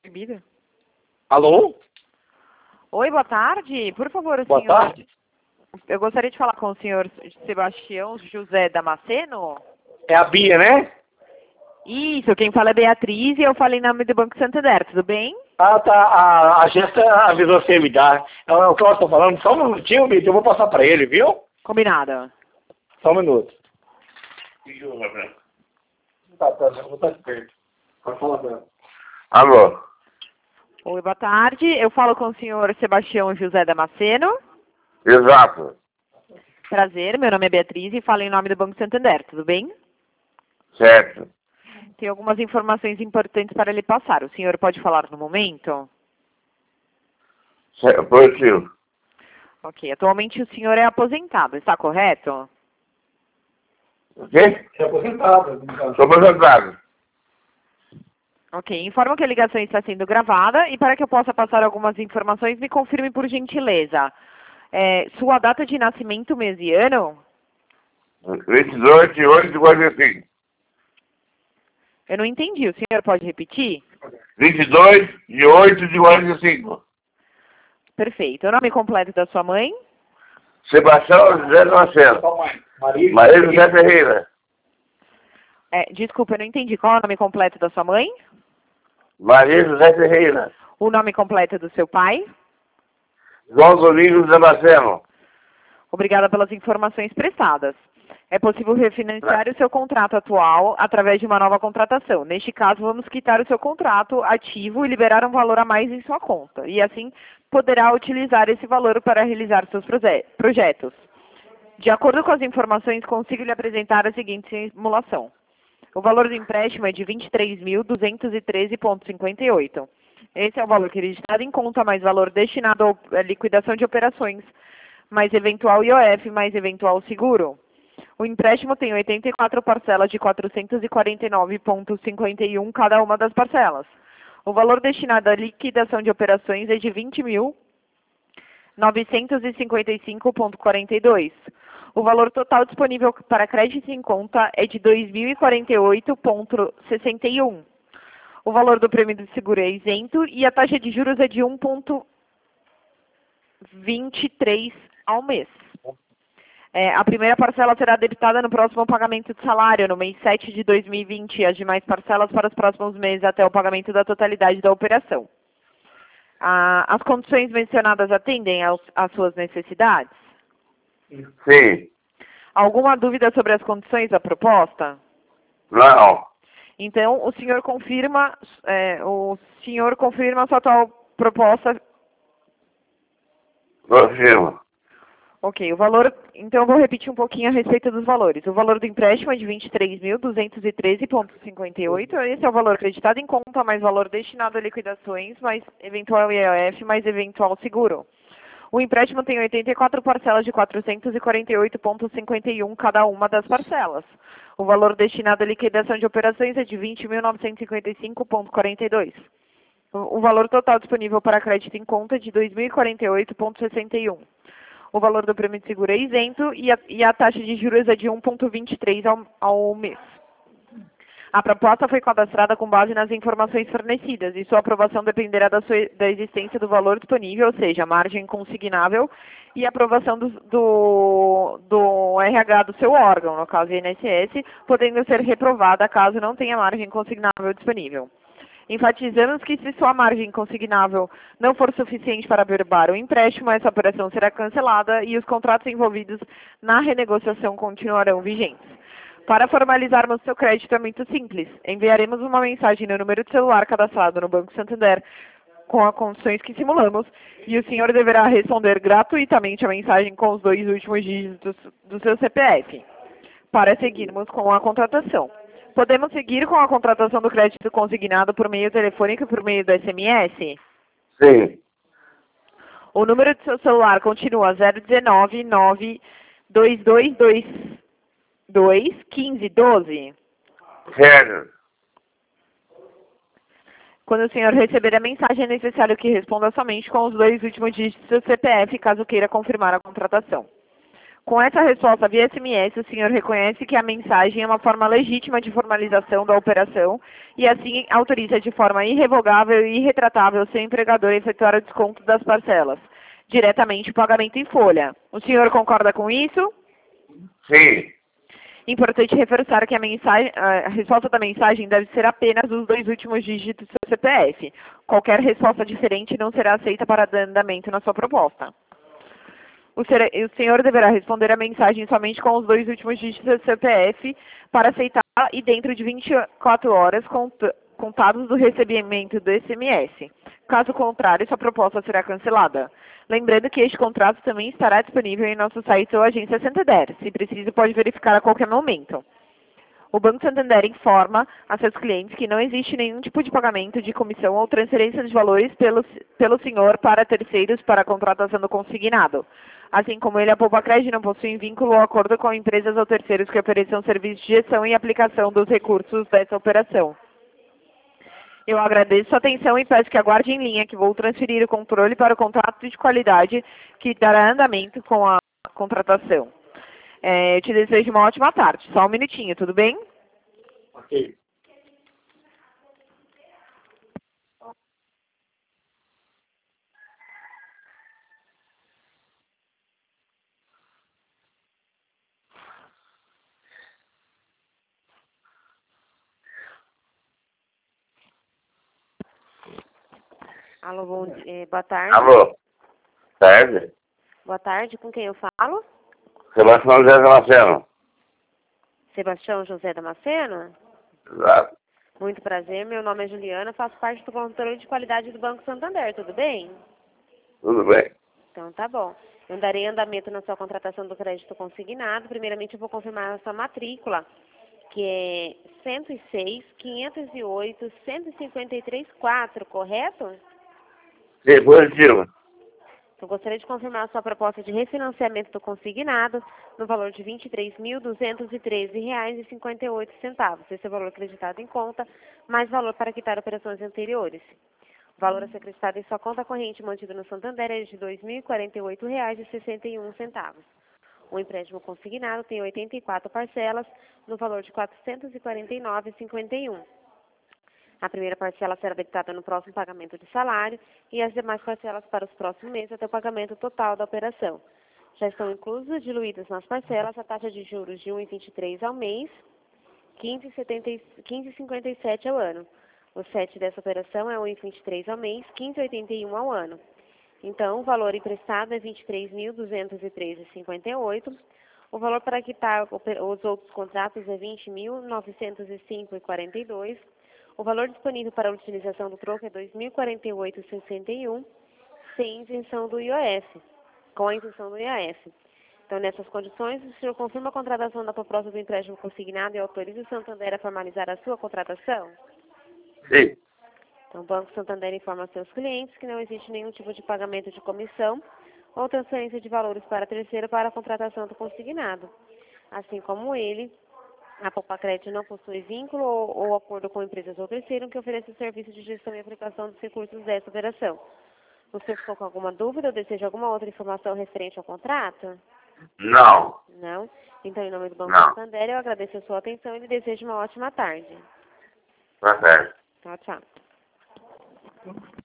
Bebida. Alô? Oi, boa tarde. Por favor, o Boa senhor... tarde. Eu gostaria de falar com o senhor Sebastião José Damasceno. É a Bia, né? Isso, quem fala é Beatriz e eu falei em nome do Banco Santander, tudo bem? Ah, tá. A agência avisou você me dar. É o que eu estou falando. Só um minutinho, Bia, eu vou passar para ele, viu? Combinado. Só um minuto. Tá, vou estar perto. Pode falar dela. Alô? Oi, boa tarde. Eu falo com o senhor Sebastião José Damasceno. Exato. Prazer, meu nome é Beatriz e falo em nome do Banco Santander, tudo bem? Certo. Tem algumas informações importantes para lhe passar. O senhor pode falar no momento? Positivo. Ok. Atualmente o senhor é aposentado, está correto? O quê? Você é aposentado. Sou aposentado. Ok. Informo que a ligação está sendo gravada e para que eu possa passar algumas informações, me confirme por gentileza. Sua data de nascimento, mês e ano? 22 de 8 de 45. Eu não entendi. O senhor pode repetir? 22 de 8 de 45. Perfeito. O nome completo da sua mãe? Sebastião José Damasceno. Maria José Ferreira. Desculpa, eu não entendi. Qual é o nome completo da sua mãe? Maria José Ferreira. O nome completo do seu pai? João Domingos Damasceno. Obrigada pelas informações prestadas. É possível refinanciar o seu contrato atual através de uma nova contratação. Neste caso, vamos quitar o seu contrato ativo e liberar um valor a mais em sua conta. E assim, poderá utilizar esse valor para realizar seus projetos. De acordo com as informações, consigo lhe apresentar a seguinte simulação. O valor do empréstimo é de R$ 23.213,58. Esse é o valor acreditado em conta, mais valor destinado à liquidação de operações, mais eventual IOF, mais eventual seguro. O empréstimo tem 84 parcelas de 449,51 cada uma das parcelas. O valor destinado à liquidação de operações é de R$ 20.955,42. O valor total disponível para crédito em conta é de R$ 2.048,61. O valor do prêmio de seguro é isento e a taxa de juros é de 1,23 ao mês. A primeira parcela será debitada no próximo pagamento de salário, no mês 7 de 2020, e as demais parcelas para os próximos meses até o pagamento da totalidade da operação. As condições mencionadas atendem às suas necessidades? Sim. Alguma dúvida sobre as condições da proposta? Não. Então, o senhor confirma a sua atual proposta? Confirmo. Ok, o valor, então eu vou repetir um pouquinho a respeito dos valores. O valor do empréstimo é de R$ 23.213,58. Esse é o valor acreditado em conta, mais valor destinado a liquidações, mais eventual IOF, mais eventual seguro. O empréstimo tem 84 parcelas de 448,51 cada uma das parcelas. O valor destinado à liquidação de operações é de R$ 20.955,42. O valor total disponível para crédito em conta é de R$ 2.048,61. O valor do prêmio de seguro é isento e a taxa de juros é de 1,23 ao mês. A proposta foi cadastrada com base nas informações fornecidas e sua aprovação dependerá da existência do valor disponível, ou seja, a margem consignável e a aprovação do RH do seu órgão, no caso INSS, podendo ser reprovada caso não tenha margem consignável disponível. Enfatizamos que se sua margem consignável não for suficiente para averbar o empréstimo, essa operação será cancelada e os contratos envolvidos na renegociação continuarão vigentes. Para formalizarmos seu crédito é muito simples. Enviaremos uma mensagem no número de celular cadastrado no Banco Santander com as condições que simulamos e o senhor deverá responder gratuitamente a mensagem com os 2 últimos dígitos do seu CPF para seguirmos com a contratação. Podemos seguir com a contratação do crédito consignado por meio telefônico e por meio do SMS? Sim. O número do seu celular continua 019 92222 1512. Certo. Quando o senhor receber a mensagem, é necessário que responda somente com os 2 últimos dígitos do seu CPF, caso queira confirmar a contratação. Com essa resposta via SMS, o senhor reconhece que a mensagem é uma forma legítima de formalização da operação e assim autoriza de forma irrevogável e irretratável seu empregador a efetuar o desconto das parcelas, diretamente o pagamento em folha. O senhor concorda com isso? Sim. Importante reforçar que a resposta da mensagem deve ser apenas os 2 últimos dígitos do seu CPF. Qualquer resposta diferente não será aceita para dar andamento na sua proposta. O senhor deverá responder a mensagem somente com os 2 últimos dígitos do CPF para aceitar e dentro de 24 horas contados do recebimento do SMS. Caso contrário, sua proposta será cancelada. Lembrando que este contrato também estará disponível em nosso site ou agência Santander. Se preciso, pode verificar a qualquer momento. O Banco Santander informa a seus clientes que não existe nenhum tipo de pagamento de comissão ou transferência de valores pelo senhor para terceiros para a contratação do consignado. Assim como ele, a Poupa-Cred não possui vínculo ou acordo com empresas ou terceiros que ofereçam serviços de gestão e aplicação dos recursos dessa operação. Eu agradeço sua atenção e peço que aguarde em linha que vou transferir o controle para o contrato de qualidade que dará andamento com a contratação. Eu te desejo uma ótima tarde. Só um minutinho, tudo bem? Ok. Alô, boa tarde. Alô. Tarde. Boa tarde, com quem eu falo? Sebastião José Damasceno. Sebastião José Damasceno? Exato. Muito prazer, meu nome é Juliana, faço parte do controle de qualidade do Banco Santander, tudo bem? Tudo bem. Então tá bom. Eu darei andamento na sua contratação do crédito consignado. Primeiramente eu vou confirmar a sua matrícula, que é 106, 508, 153, 4, correto? Sim, positivo. Eu gostaria de confirmar a sua proposta de refinanciamento do consignado no valor de R$ 23.213,58. Esse é o valor acreditado em conta, mais valor para quitar operações anteriores. O valor a ser acreditado em sua conta corrente mantido no Santander é de R$ 2.048,61. O empréstimo consignado tem 84 parcelas no valor de R$ 449,51. A primeira parcela será debitada no próximo pagamento de salário e as demais parcelas para os próximos meses até o pagamento total da operação. Já estão inclusas e diluídas nas parcelas a taxa de juros de 1,23 ao mês, 15,57 ao ano. O SET dessa operação é 1,23 ao mês, 15,81 ao ano. Então, o valor emprestado é R$ 23.213,58. O valor para quitar os outros contratos é R$ 20.905,42. O valor disponível para a utilização do troco é R$ 2.048,61, sem isenção do IOF, com a isenção do IOF. Então, nessas condições, o senhor confirma a contratação da proposta do empréstimo consignado e autoriza o Santander a formalizar a sua contratação? Sim. Então, o Banco Santander informa aos seus clientes que não existe nenhum tipo de pagamento de comissão ou transferência de valores para terceiro para a contratação do consignado. Assim como ele, a Poupa-Cred não possui vínculo ou acordo com empresas ou terceiro que ofereçam serviço de gestão e aplicação dos recursos dessa operação. O senhor ficou com alguma dúvida ou deseja alguma outra informação referente ao contrato? Não. Não? Então, em nome do Banco Não. Santander, eu agradeço a sua atenção e lhe desejo uma ótima tarde. Tá certo. Tchau, tchau.